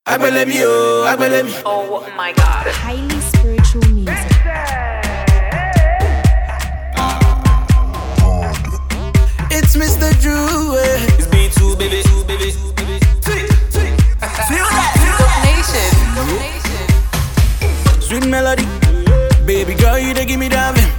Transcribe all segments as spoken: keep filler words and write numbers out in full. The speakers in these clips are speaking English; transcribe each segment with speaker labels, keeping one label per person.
Speaker 1: I believe you, I believe you.
Speaker 2: Oh my God.
Speaker 3: Highly spiritual music.
Speaker 1: It's Mister Drew. eh.
Speaker 4: It's B two, baby. baby.
Speaker 2: Nation.
Speaker 1: Sweet melody, baby girl, you dey give me that vim.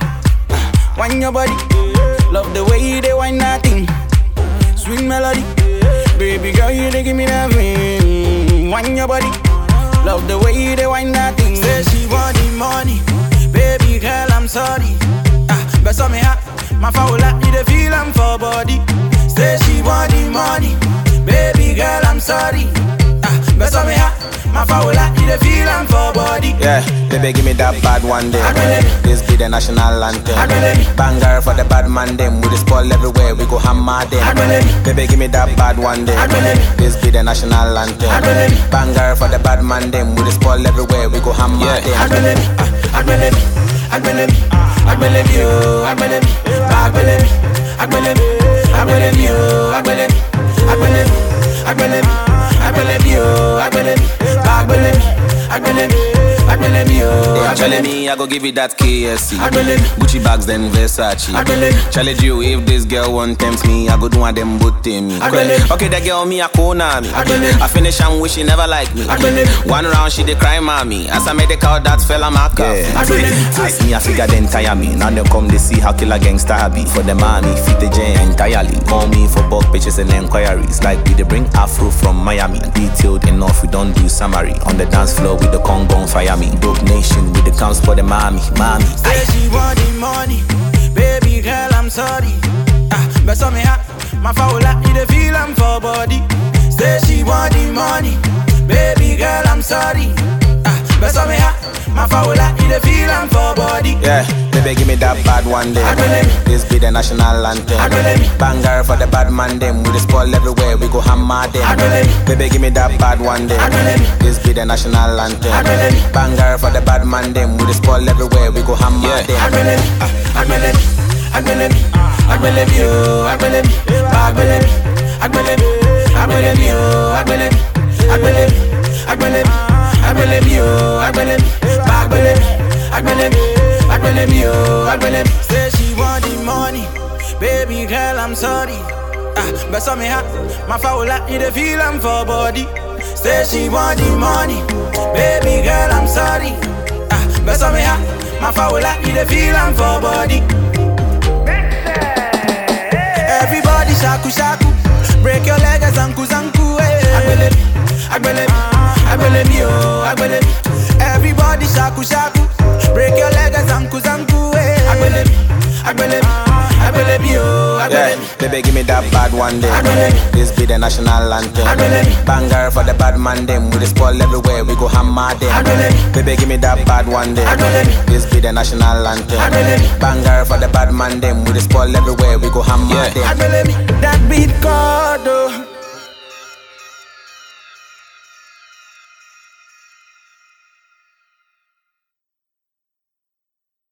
Speaker 1: Wine your body, love the way you dey wine that thing. Sweet melody, baby girl, you dey give me that vim. Wine your body, love the way you dey wine that thing. Say she want the money, baby girl, I'm sorry. Ah, but so me ha, my foul like you dey feel I'm for body. Say she want the money, baby girl, I'm sorry. Ah, but so me ha, my foul like you dey feel I'm for body.
Speaker 4: Yeah, baby, give me that bad one day.
Speaker 1: I believe.
Speaker 4: This be the national anthem.
Speaker 1: I believe.
Speaker 4: Banger for the bad man them. We just ball everywhere, we go hammer them.
Speaker 1: I believe.
Speaker 4: Baby, give me that bad one day.
Speaker 1: I believe.
Speaker 4: This be the national anthem.
Speaker 1: I believe.
Speaker 4: Banger for the bad man them. We just ball everywhere, we go hammer
Speaker 1: Yeah,
Speaker 4: them.
Speaker 1: I believe, I, I believe, I believe, I believe you, I believe, I believe, I believe, I believe you, I believe, I believe, I believe, I believe you, I believe, I believe, I believe, I believe you,
Speaker 4: They
Speaker 1: I
Speaker 4: are telling
Speaker 1: believe,
Speaker 4: me I go give you that K S C.
Speaker 1: I believe,
Speaker 4: Gucci bags then Versace.
Speaker 1: I believe.
Speaker 4: Challenge you if this girl won't tempt me, I go do one them both to me.
Speaker 1: I believe.
Speaker 4: Okay, that girl me a corner me.
Speaker 1: I believe.
Speaker 4: I finish and wish she never like me.
Speaker 1: I believe.
Speaker 4: One round she dey cry mommy. As I made the call that fella my cup.
Speaker 1: I believe.
Speaker 4: Ask me a figure then tire me. Now they come they see how killer gangsta I be. For the mommy fit the gen entirely. Call me for bulk pictures and enquiries. Like we they bring Afro from Miami. Detailed enough we don't do summary. On the dance floor with the Congo fire me. Dope nation with the counts for the mommy, mommy.
Speaker 1: say she want the money, baby girl, I'm sorry. Ah, but so me ha, my foul like you dey feel I'm for body. Say she want the money, baby girl, I'm sorry. Ah, but so me ha, my foul like you dey feel I'm for body.
Speaker 4: Yeah, baby, give me that bad one day.
Speaker 1: I believe.
Speaker 4: This be the national anthem.
Speaker 1: I believe.
Speaker 4: Banger for the bad man them. We just ball everywhere, we go hammer them.
Speaker 1: I believe.
Speaker 4: Baby, give me that bad one day.
Speaker 1: I believe.
Speaker 4: This be the national anthem.
Speaker 1: I believe.
Speaker 4: Banger for the bad man them. We just ball everywhere, we go hammer
Speaker 1: I
Speaker 4: them.
Speaker 1: believe, I believe, I believe, I believe you, I believe, I believe, I believe, I believe you, I believe, I believe, I believe, I believe you, I believe, I believe, I believe, I believe you, I believe. Say she want the money, baby girl, I'm sorry. Ah, but so me ha, my foul like you dey feel I'm for body. Say she want the money, baby girl, I'm sorry. Ah, but so me ha, my foul like you dey feel I'm for body. Everybody shaku shaku, break your leg as zanku zanku. eh. I believe, I believe, I believe you, I believe. Everybody shaku shaku, break your leg as zanku zanku. eh. I believe, I believe, I believe you, I
Speaker 4: Yeah,
Speaker 1: believe.
Speaker 4: baby, give me that bad one day.
Speaker 1: I believe.
Speaker 4: This be the national anthem.
Speaker 1: I believe.
Speaker 4: Banger for the bad man them. We just ball everywhere, we go hammer them.
Speaker 1: I believe.
Speaker 4: Baby, give me that bad one day.
Speaker 1: I believe.
Speaker 4: This be the national anthem.
Speaker 1: I believe.
Speaker 4: Banger for the bad man them. We just ball everywhere, we go hammer them.
Speaker 1: I believe that beat call.